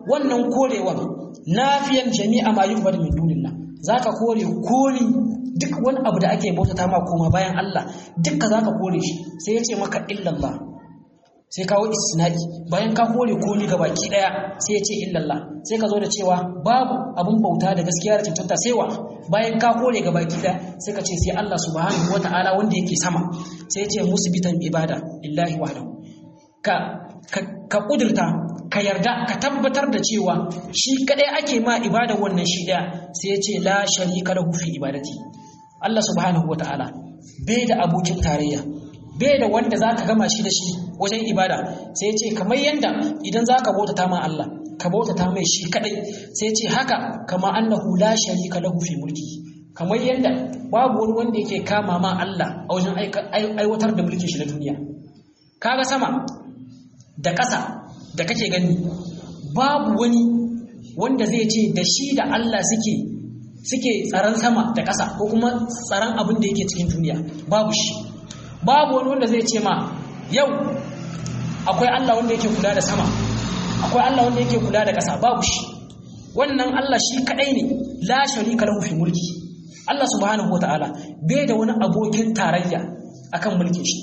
wannan korewan nafiyan jami'a ma yu'badu min dunillah zaka kore komi duk wani abu da ake bautata ma koma bayan Allah dukka zaka kore shi sai yace maka illallah sai kawo istisna'i bayan ka kore komi gabaki daya sai yace illallah sai ka zo da cewa babu abun bauta da gaskiya da cancanta sai wa bayan ka kore gabaki daya sai ka ce sai Allah subhanahu wataala wanda yake sama sai yace musbitan ibada lillahi wahdahu ka ka, ka kudurta ka yarda ka tabbatar da cewa shi kadai ake ma ibada wannan shi daya sai yace la sharika lahu fi ibadati Allah subhanahu wataala bai da abokin tarayya bai da wanda zaka gama shi da shi wajen ibada sai yace kamar yanda idan zaka bautata ma Allah ka bautata mai shi kadai sai yace haka kama annahu la sharika lahu fi mulki kamar yanda babu wani wanda yake kama ma Allah a wajen aiwatar da mulkin shi na duniya kaga sama da ƙasa da kake gani babu wani wanda zai ce da shi da Allah suke suke tsaron sama da ƙasa ko kuma tsaron abin da yake cikin duniya babu shi babu wani wanda zai ce ma yau akwai Allah wanda yake kula da sama akwai Allah wanda yake kula da ƙasa babu shi wannan Allah shi kadai ne la sharika lahu fi mulki Allah subhanahu wataala bai da wani abokin tarayya akan mulkin shi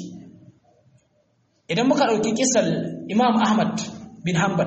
idan muka dauki kisar Imam Ahmad bin Hanbal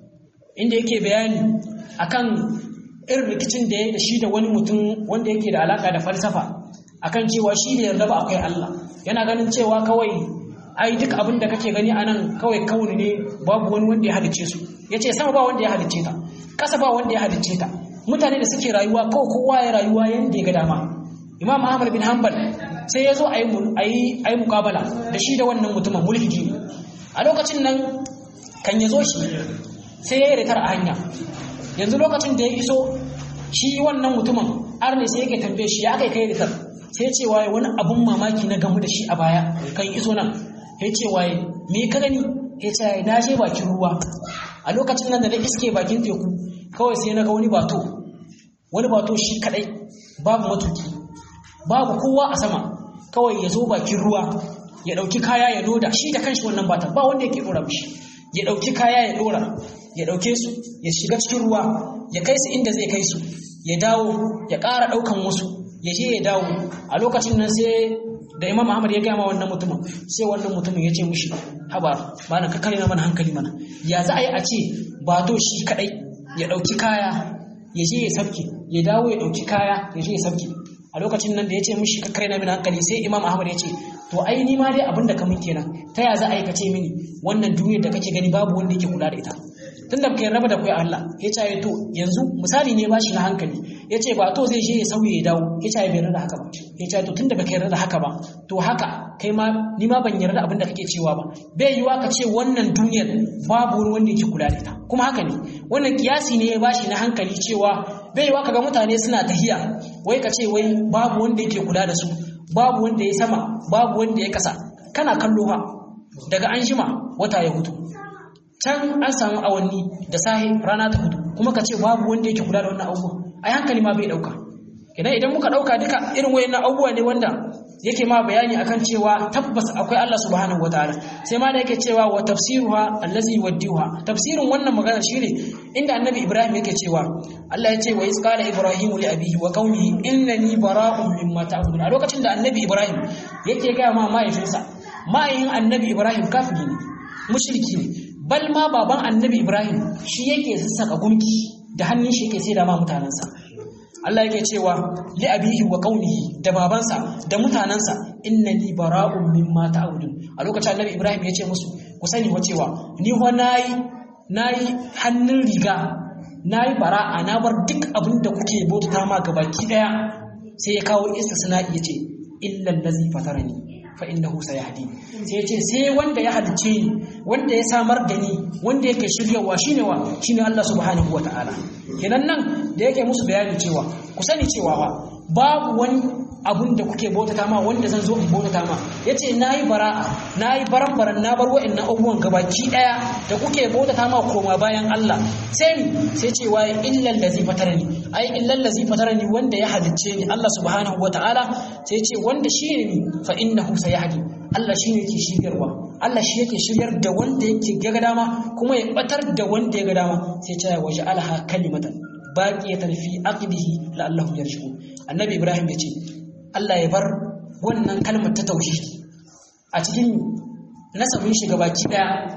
inda yake bayani akan irin rikicin da ya da shi da wani mutum wanda yake da alaka da falsafa akan cewa shi ne yarda ba akwai Allah yana ganin cewa kawai ai duk abin da kake gani anan kawai kauni ne babu wani wanda ya halicce su yace sama ba wanda ya halicce ta kasa ba wanda ya halicce ta mutane da suke rayuwa kawai kowa ya rayuwa yanda ya ga dama Imam Ahmad bin Hanbal sai ya zo ayi ayi ayi mukabala da shi da wannan mutumin mulhidi ne a lokacin nan kan ya zo shi sai ya yi ritar a hanya yanzu lokacin da ya iso shi wannan mutumin arne sai yake tambaye shi ya kai kai ritar sai ce waye wani abun mamaki na gamu da shi a baya kan iso nan ya ce waye me ka gani ya ce na je bakin ruwa a lokacin nan da na iske bakin teku kawai sai na ga wani bato wani bato shi kadai babu matuki babu kowa a sama kawai ya zo bakin ruwa ya dauki kaya ya loda shi da kanshi wannan bata ba wanda yake dora mishi ya dauki kaya ya dora ya dauke su ya shiga cikin ruwa ya kai su inda zai kai su ya dawo ya ƙara daukan wasu ya je ya dawo a lokacin nan sai da Imam Ahmad ya gaya ma wannan mutumin sai wannan mutumin ya ce mishi haba malam ka kare na mana hankali mana ya za a yi a ce bato shi kadai ya dauki kaya ya je ya sabki ya dawo ya dauki kaya ya je ya sabki a lokacin nan da ya ce mishi ka kare na mana hankali sai Imam Ahmad ya ce to ai ni ma dai abinda ka mun kenan ta ya za a yi ka ce mini wannan duniyar da kake gani babu wanda yake kula da ita tunda baka yarda da kai Allah ya ce to yanzu misali ne bashi na hankali ya ce ba to zai je ya sauye ya dawo ya ce bai yarda da haka ba ya ce to tunda baka yarda da haka ba to haka kai ma ni ma ban yarda abinda kake cewa ba bai yiwa ka ce wannan duniyar babu wani wanda yake kula da ita kuma haka ne wannan kiyasi ne ya bashi na hankali cewa bai yiwa kaga mutane suna tahiya wai ka ce wai babu wanda yake kula da su babu wanda ya sama babu wanda ya kasa kana kallo ha daga an jima wata ya hutu can an samu awanni da sahi rana ta hutu kuma ka ce babu wanda yake kula da wannan abubuwa ai hankali ma bai dauka idan idan muka dauka duka irin wayannan abubuwa ne wanda yake ma bayani akan cewa tabbas akwai Allah subhanahu wataala sai ma da yake cewa wa tafsiruha allazi yuwaddiha tafsirin wannan magana shine inda annabi Ibrahim yake cewa Allah ya ce wa iz qala ibrahim li abihi wa qaumihi innani bara'un mimma ta'budun a lokacin da annabi Ibrahim yake ga ma mahaifinsa mahaifin annabi Ibrahim kafiri ne mushriki ne bal ma baban annabi Ibrahim shi yake sassaka gunki da hannun shi yake saida ma mutanansa Allah yake cewa li abihi wa qaumihi da babansa da mutanansa innani bara'un mimma ta'budun a lokacin annabi Ibrahim ya ce musu ku sani wa cewa ni ho nayi nayi hannun riga nayi bara'a na bar duk abin da kuke bauta ma gabaki daya sai ya kawo istisna ya ce illa allazi fatarani fa innahu sayahdi sai ya ce sai wanda ya halice ni wanda ya samar da ni wanda yake shiryawa shine wa shine Allah subhanahu wataala kenan nan da yake musu bayani cewa ku sani cewa ba babu wani abun da kuke bautata ma wanda zan zo in bautata ma yace nayi bara'a nayi baran-baran na bar wa'annan abubuwan gabaki daya da kuke bautata ma koma bayan Allah sai ni sai ce wa illal ladzi fatarani ai illal ladzi fatarani wanda ya halicce ni Allah subhanahu wataala sai ce wanda shi ne fa innahu sayahdi Allah shine yake shiryarwa Allah shi yake shiryar da wanda yake ga dama kuma ya batar da wanda ya ga dama sai ta waje alha kalimatan baqiyatan fi aqdihi la'allahum yarji'un annabi Ibrahim yace Allah ya bar wannan kalmar ta tauhidi a cikin nasabin shi gabaki daya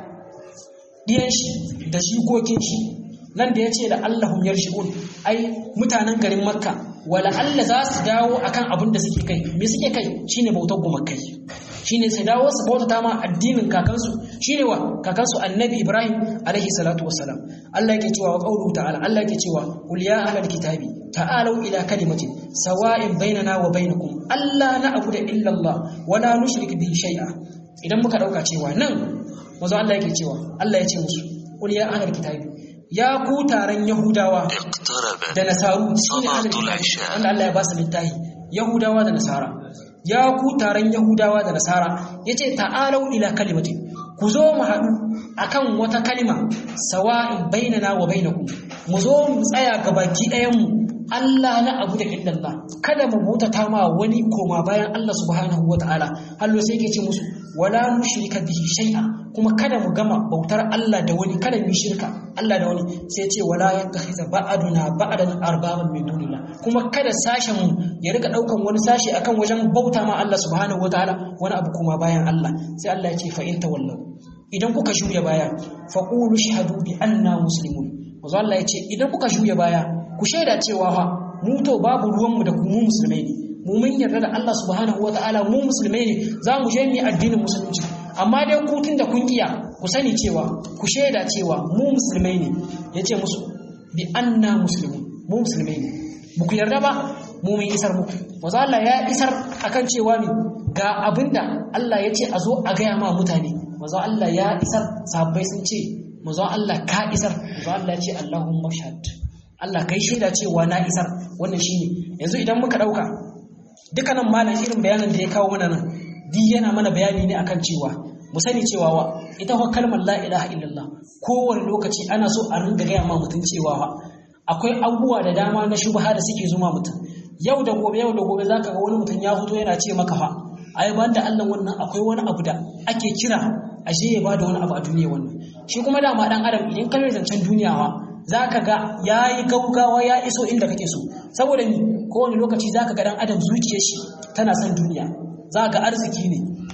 diyan shi da jikokin shi nan da yace la'allahum yarji'un ai mutanen garin Makka wala Allah za su dawo akan abin da suke kai me suke kai shine bautar gumakai shine sai dawo su bautata ma addinin kakansu shine wa kakansu annabi Ibrahim alaihi salatu wassalam Allah yake cewa wa qawlu ta'ala Allah yake cewa qul ya ahlal kitabi ta'alu ila kalimatin sawa'in bainana wa bainakum alla na'budu illa Allah wa la nushrik bihi shay'a idan muka dauka cewa nan wazo Allah yake cewa Allah ya ce musu qul ya ahlal kitabi ya ku taron Yahudawa da Nasaru shine ahlul kitabi wanda Allah ya ba su littafi Yahudawa da Nasara ya ku taron Yahudawa da Nasara yace ta'alu ila kalimatin ku zo mu haɗu akan wata kalima sawa'in bainana wa bainakum mu zo mu tsaya gabaki ɗayan mu Allah na abu da illallah kada mu bautata ma wani koma bayan Allah subhanahu wataala hallo sai yake ce musu wala nushrika bihi shay'a kuma kada mu gama bautar Allah da wani kada mu shirka Allah da wani sai ce wala yattakhidha ba'duna ba'dan arbaban min dunillah kuma kada sashen mu ya rika daukan wani sashi akan wajen bauta ma Allah subhanahu wataala wani abu kuma bayan Allah sai Allah ya ce fa in tawallu idan kuka juya baya faqulu shahadu bi anna muslimun wazo Allah ya ce idan kuka juya baya ku shaida cewa fa mu to babu ruwan mu da ku mu musulmai ne mu mun yarda da Allah subhanahu wataala mu musulmai ne za mu je mu addinin musulunci amma dai ku tun da kun kiya ku sani cewa ku shaida cewa mu musulmai ne yace musu bi anna muslimun mu musulmai ne muku yarda ba mu mun isar muku wazo Allah ya isar akan cewa ne ga abinda Allah yace a zo a gaya ma mutane wazo Allah ya isar sahabbai sun ce wazo Allah ka isar wazo Allah ya ce Allahumma shahad Allah kai shaida cewa na isar wannan shine yanzu idan muka dauka dukkanin malam irin bayanin da ya kawo mana nan di yana mana bayani ne akan cewa mu sani cewa wa ita fa kalmar la ilaha illallah kowane lokaci ana so a ringa gaya ma mutum cewa wa akwai abubuwa da dama na shubha da suke zuma mutum yau da gobe yau da gobe zaka ga wani mutum ya fito yana ce maka fa ai banda Allah wannan akwai wani abu da ake kira ashe ya bada wani abu a duniya wannan shi kuma dama dan adam idan kalmar zancen duniya wa zaka ga yayi gaugawa ya iso inda kake so saboda ni kowane lokaci zaka ga dan adam zuciyar shi tana son duniya zaka ga arziki ne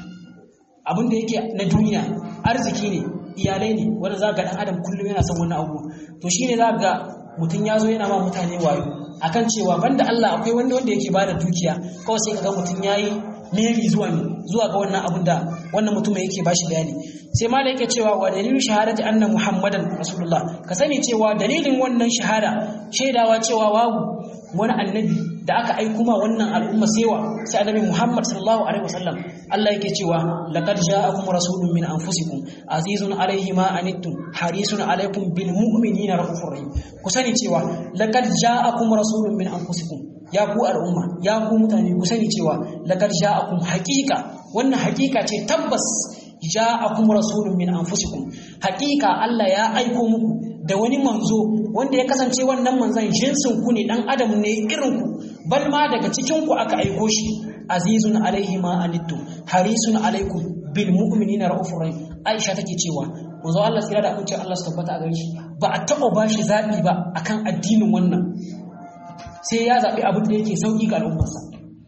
abin da yake na duniya arziki ne iyalai ne wanda zaka ga dan adam kullum yana son wannan abu to shine zaka ga mutun yazo yana ma mutane wayo akan cewa banda Allah akwai wanda wanda yake bada dukiya kawai sai kaga mutun yayi meri zuwa ne zuwa ga wannan abin da wannan mutum yake bashi bayani sai ma da yake cewa wa dalilu shahadati anna muhammadan rasulullah ka sani cewa dalilin wannan shahada shaidawa cewa babu wani annabi da aka aika ma wannan al'umma sewa sai annabi Muhammad sallallahu alaihi wasallam Allah yake cewa laqad ja'akum rasulun min anfusikum azizun alayhi ma anittum harisun alaykum bil mu'minina raufur rahim ku sani cewa laqad ja'akum rasulun min anfusikum ya ku al'umma ya ku mutane ku sani cewa laqad ja'akum haqiqa wannan haqiqa ce tabbas ja'akum rasulun min anfusikum haqiqa Allah ya aiko muku da wani manzo wanda ya kasance wannan manzon jinsin ku ne dan adam ne irin ku bal ma daga cikin ku aka aiko shi azizun alaihi ma anittum harisun alaikum bil mu'minina raufur rahim Aisha take cewa manzo Allah tsira da amince Allah su tabbata a gare shi ba a taba bashi zabi ba akan addinin wannan sai ya zabi abin da yake sauki ga al'ummarsa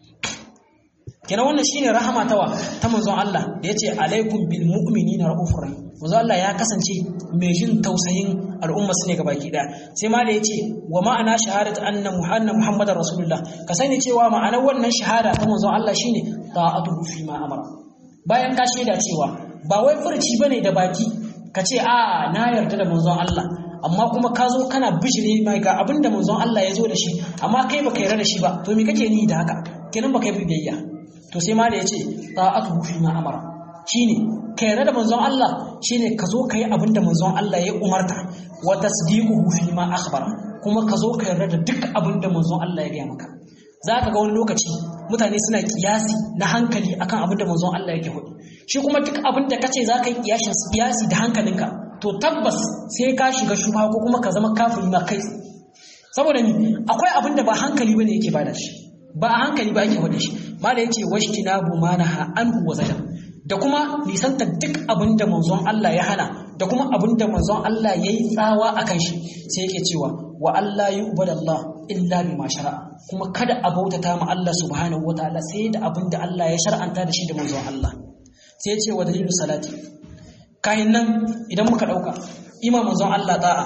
kenan wannan shine rahama tawa ta manzon Allah da yace alaikum bil mu'minina raufur rahim manzon Allah ya kasance mai jin tausayin al'umma su ne gabaki daya sai ma da yace wa ma'ana shahadatu anna muhammadar muhammadar rasulullah ka sani cewa ma'anar wannan shahada ta manzon Allah shine ta'atuhu fi ma amara bayan ka shaida cewa ba wai furci bane da baki ka ce a na yarda da manzon Allah amma kuma ka zo kana bijire mai ga abinda manzon Allah ya zo da shi amma kai baka yarda da shi ba to me kake ni da haka kenan baka yi biyayya to sai ma da yace ta'atuhu fi ma amara shine ka yarda da manzon Allah shine ka zo kai abinda manzon Allah ya umarta wa tasdiquhu fi ma akhbara kuma ka zo ka yarda da duk abinda manzon Allah ya gaya maka zaka ga wani lokaci mutane suna kiyasi na hankali akan abinda manzon Allah yake faɗi shi kuma duk abinda kace zaka yi kiyashin kiyasi da hankalinka to tabbas sai ka shiga shubha ko kuma ka zama kafiri ma kai saboda ni akwai abinda ba hankali bane yake bada shi ba a hankali ba yake faɗi shi mala yace washtinabu manaha anhu wa zajam da kuma nisanta duk abinda manzon Allah ya hana da kuma abinda manzon Allah yayi tsawa akan shi sai yake cewa wa Allah yu'badallah illa bima shara'a kuma kada a bautata ma Allah subhanahu wataala sai da abinda Allah ya shar'anta da shi da manzon Allah sai ya ce wa dalilu salati kayan nan idan muka dauka imam manzon Allah ta'a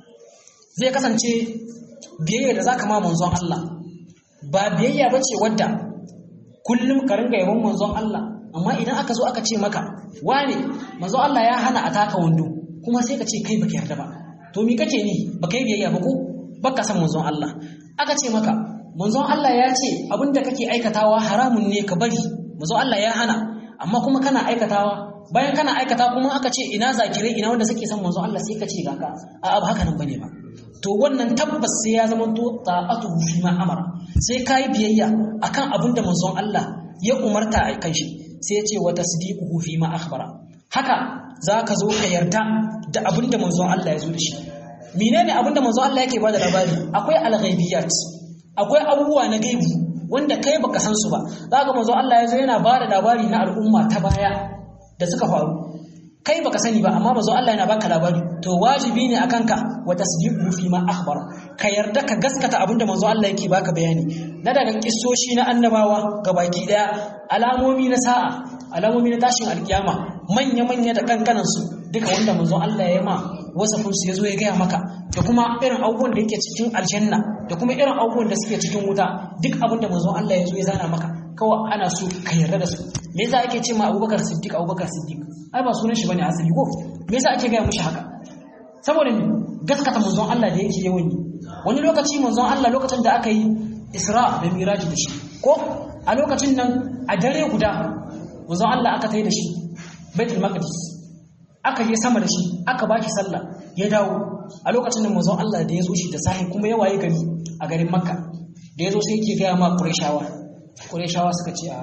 zai kasance biyayya da zaka ma manzon Allah ba biyayya bace wadda kullum ka ringa yabon manzon Allah amma idan aka zo aka ce maka wane manzon Allah ya hana a taka wando kuma sai ka ce kai baka yarda ba to me kake ni baka yi biyayya ba ko baka san manzon Allah aka ce maka manzon Allah ya ce abinda kake aikatawa haramun ne ka bari manzon Allah ya hana amma kuma kana aikatawa bayan kana aikata kuma aka ce ina zakirai ina wanda suke son manzon Allah sai ka ce ga ka a abu haka nan bane ba to wannan tabbas sai ya zama to ta'atu fi ma amara sai kai biyayya akan abinda manzon Allah ya umarta a kan shi sai ya ce wa tasdiquhu fi ma akhbara haka zaka zo ka yarda da abinda manzon Allah ya zo da shi menene abinda manzon Allah yake bada labari akwai al-ghaibiyat akwai abubuwa na gaibi wanda kai baka san su ba zaka manzon Allah ya zo yana bada labari na al'umma ta baya da suka faru kai baka sani ba amma manzon Allah yana baka labari to wajibi ne akan ka wa tasdiquhu fi ma akhbara ka yarda ka gaskata abinda manzon Allah yake baka bayani na daga kissoshi na annabawa gabaki daya alamomi na sa'a alamomi na tashin alkiyama manya manya da kankanan su duka wanda manzon Allah ya ma wasafin su yazo ya gaya maka da kuma irin abubuwan da yake cikin aljanna da kuma irin abubuwan da suke cikin wuta duk abinda manzon Allah ya zo ya zana maka kawai ana so ka yarda da su me yasa ake ce ma Abubakar Siddiq Abubakar Siddiq ai ba sunan shi bane asali ko me yasa ake gaya mushi haka saboda gaskata manzon Allah da yake yawan yi wani lokaci manzon Allah lokacin da aka yi Isra da Miraj da shi ko a lokacin nan a dare guda manzon Allah aka tai da shi Baitul Maqdis aka je sama da shi aka baki sallah ya dawo a lokacin nan manzon Allah da ya zo shi da sahi kuma ya waye gari a garin Makka da ya zo sai yake gaya ma Qurayshawa Qurayshawa suka ce a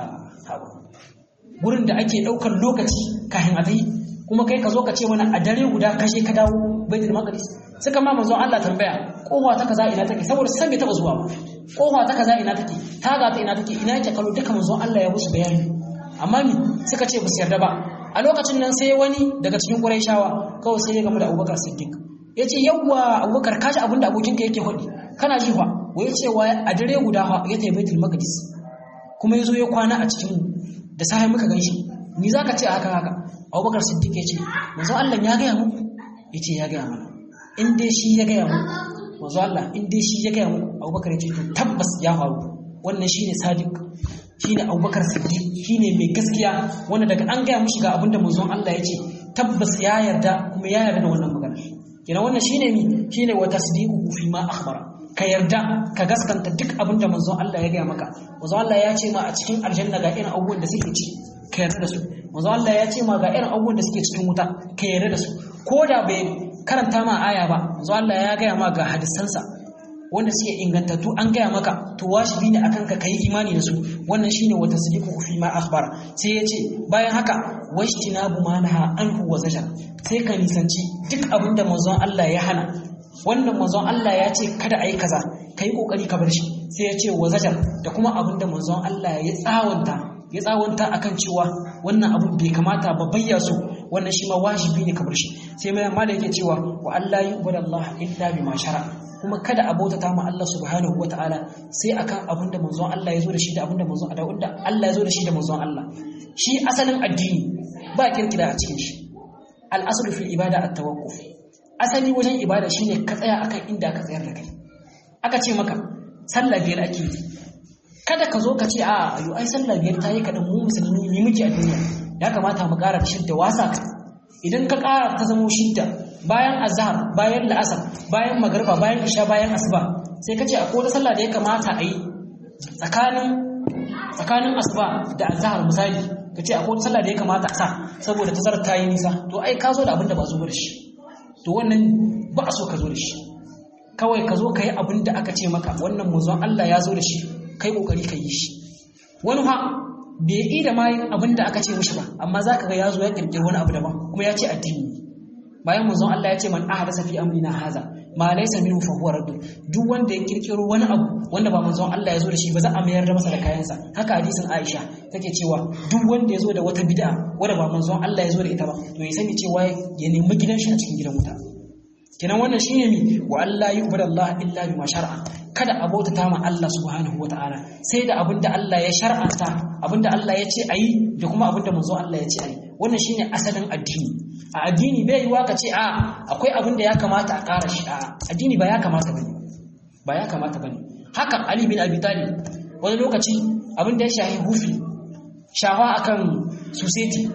gurin da ake daukar lokaci kafin a tayi kuma kai ka zo ka ce mana a dare guda kashe ka dawo Baitul Maqdis suka ma manzon Allah tambaya kowa ta kaza ina take saboda san bai taba zuwa ba kowa ta kaza ina take ta ga ta ina take ina yake kallo duka manzon Allah ya musu bayani amma ni suka ce ba su yarda ba a lokacin nan sai wani daga cikin Qurayshawa kawai sai ya gamu da Abubakar Siddiq yace yawwa Abubakar kaji abinda abokinka yake hodi kana ji fa wai ce wa a dare guda fa ya tafi Baitul Maqdis kuma yazo ya kwana a cikin da sai muka ganshi ni zaka ce haka haka Abubakar Siddiq yace manzo Allah ya ga mu yace ya ga mana in dai shi ya ga mu manzo Allah in dai shi ya ga mu Abubakar yace to tabbas ya faru wannan shine sadiq shine Abubakar Siddiq shine mai gaskiya wanda daga an ga mushi ga abinda manzo Allah yace tabbas ya yarda kuma ya yarda da wannan magana kina wannan shine mi shine wa tasdiquhu fi ma akhbara ka yarda ka gaskanta duk abinda manzo Allah ya ga maka manzo Allah ya ce ma a cikin aljanna ga irin abubuwan da suke ci ka yarda da su manzo Allah ya ce ma ga irin abubuwan da suke cikin wuta ka yarda da su koda bai karanta ma aya ba manzo Allah ya ga ma ga hadisansa wanda suke ingantattu an ga maka to wajibi ne akan ka kai imani da su wannan shine wa tasdiquhu fi ma akhbara sai ya ce bayan haka washtinabu ma naha anhu wa zajar sai ka nisanci duk abinda manzo Allah ya hana wanda manzon Allah ya ce kada ayi kaza kai kokari ka bar shi sai ya ce wazajar da kuma abinda manzon Allah ya tsawanta ya tsawanta akan cewa wannan abun bai kamata ba bayya su wannan shi ma wajibi ne ka bar shi sai mai amma da yake cewa wa Allah yu'badallah illa bima shara kuma kada a bautata ma Allah subhanahu wataala sai akan abinda manzon Allah ya zo da shi da abinda manzon da wanda Allah ya zo da shi da manzon Allah shi asalin addini ba kirkira a cikin shi al-aslu fil ibada at-tawakkuf asali wajen ibada shine ka tsaya akan inda ka tsayar da kai aka ce maka sallah biyar ake yi kada ka zo ka ce a ayo ai sallah biyar ta yi kadan mu musulmi ne muke a duniya ya kamata mu ƙara shidda wasa ka idan ka ƙara ta zama shidda bayan azhar bayan la'asar bayan magriba bayan isha bayan asuba sai ka ce akwai wata sallah da ya kamata a yi tsakanin tsakanin asuba da azhar misali ka ce akwai wata sallah da ya kamata a sa saboda tazarar ta yi nisa to ai ka zo da abin da ba zo da shi to wannan ba a so ka zo da shi kawai ka zo ka yi abin da aka ce maka wannan manzon Allah ya zo da shi kai kokari ka yi shi wani fa bai yi da mai abin da aka ce mishi ba amma zaka ga ya zo ya kirkiri wani abu daban kuma ya ce addini bayan manzon Allah ya ce man ahdatha fi amrina haza ma laysa minhu fa huwa radd duk wanda ya kirkiro wani abu wanda ba manzon Allah ya zo da shi ba za a mayar da masa da kayansa. Haka hadisin Aisha take cewa duk wanda ya zo da wata bid'a wanda ba manzon Allah ya zo da ita ba to ya sani cewa ya nemi gidan shi a cikin gidan wuta. Kenan wannan shine mi wa Allah yu'badallahu illa bima shar'a, kada a bautata ma Allah subhanahu wataala sai da abinda Allah ya shar'anta, abinda Allah ya ce ayi da kuma abinda manzo Allah ya ce ayi. Wannan shine asalin addini. A addini bai yiwa ka ce a akwai abinda ya kamata a ƙara shi. A addini ba ya kamata bane, ba ya kamata bane. Haka Ali bin Abi Talib wani lokaci abinda ya shahi hufi shawa akan society,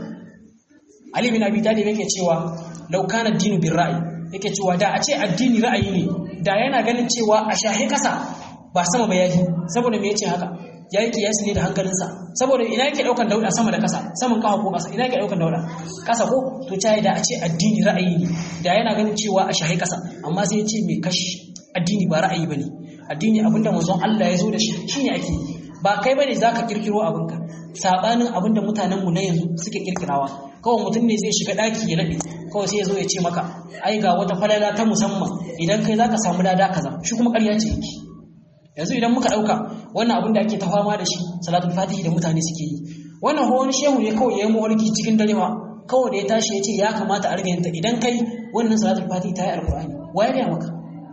Ali bin Abi Talib yake cewa law kana ad-dinu bir ra'i, yake cewa da a ce addini ra'ayi ne da yana ganin cewa a shahi kasa ba sama ba yayi. Saboda me yace haka? Yayi kiyasi ne da hankalinsa. Saboda ina yake daukan dauda sama da kasa, saman kafa ko kasa, ina yake daukan dauda kasa ko? To tayi da a ce addini ra'ayi ne da yana ganin cewa a shahi kasa, amma sai yace me kashi addini ba ra'ayi bane. Addini abinda manzon Allah ya zo da shi shine ake yi. Ba kai bane zaka kirkiro abinka sabanin abinda mutanen mu na yanzu suke kirkirawa. Kawai mutum ne zai shiga daki ya rabe, kawai sai ya zo ya ce maka ai ga wata falala ta musamman idan kai zaka samu lada kaza, shi kuma ƙarya ce yake. Yanzu idan muka dauka wannan abin da ake ta fama da shi salatul fatihi da mutane suke yi, wannan ho wani shehu ne kawai yayin mawarki cikin dare ma kawai da ya tashi ya ce ya kamata a riga idan kai wannan salatul fatihi ta yi alqur'ani. Waye ne maka?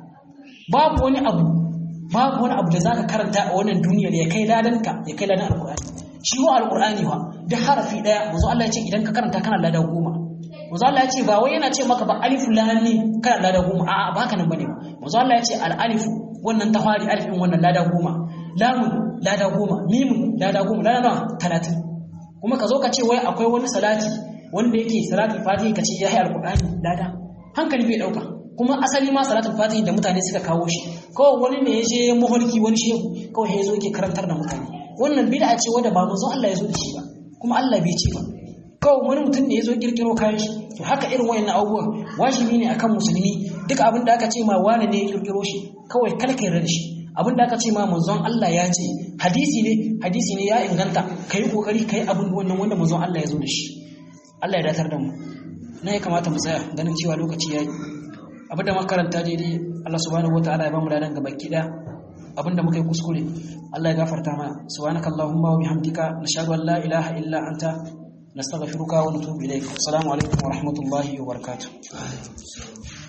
Babu wani abu babu wani abu da zaka karanta a wannan duniyar ya kai ladanka ya kai ladan alqur'ani. Shi wa alqur'ani wa da harafi daya manzo Allah ya ce idan ka karanta kana ladan goma. Manzo Allah ya ce ba wai yana ce maka ba alif lam mim kana ladan goma, a'a baka nan bane. Manzo Allah ya ce al alif wannan tafari alifin wannan ladan goma, lamun ladan goma, mimun ladan goma, ladan nawa talatin. Kuma ka zo ka ce wai akwai wani salati wanda yake salatul fatihi ka ce yayi alqur'ani lada, hankali bai dauka. Kuma asali ma salatul fatihi da mutane suka kawo shi kawai wani ne ya je maholki wani shehu kawai ya zo yake karantar da mutane. Wannan bid'a ce wanda ba manzo Allah ya zo da shi ba, kuma Allah bai ce ba, kawai wani mutum ne ya zo kirkiro kayan shi. To haka irin wayannan abubuwan wajibi ne akan musulmi, duk abin da aka ce ma wani ne ya kirkiro shi kawai kala kai da shi. Abin da aka ce ma manzon Allah ya ce hadisi ne hadisi ne ya inganta, kai kokari kai abin wannan wanda manzon Allah ya zo da shi. Allah ya datar da mu. Na ya kamata mu tsaya ganin cewa lokaci yayi. Abinda muka karanta daidai Allah subhanahu wataala ya bamu ladan gaba kida, abinda muka yi kuskure Allah ya gafarta mana. Subhanakallahumma wa bihamdika nashhadu an la ilaha illa anta nastaghfiruka wa natubu ilayk. Assalamu alaikum wa rahmatullahi wa barakatuh.